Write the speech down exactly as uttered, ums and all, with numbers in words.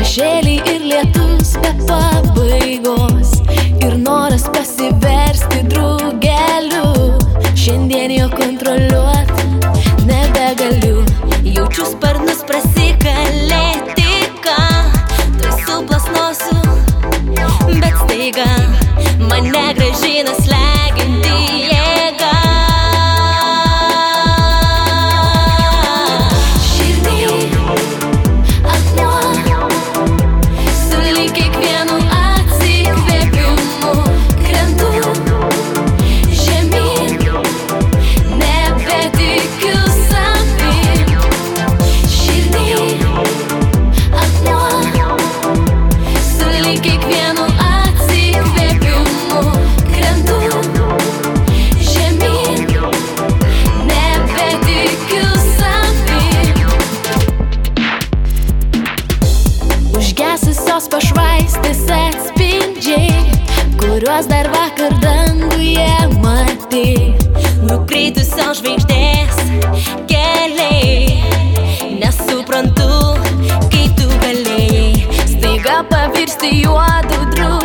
šešėliai ir lietus be pabaigos, ir noras pasiversti drugeliu. Šiandien jo kontroliuot nebegaliu. Jaučiu sparnus prasikalėti, ką tuoj suplasnosiu, bet staiga mane grąžina slegianti jėga. Užgesusios pašvaistės atspindžiai, kuriuos dar vakar danguje matei, nukritusios žvaigždės keliai. Nesuprantu, kaip tu galėjai staiga pavirsti juodu drugeliu.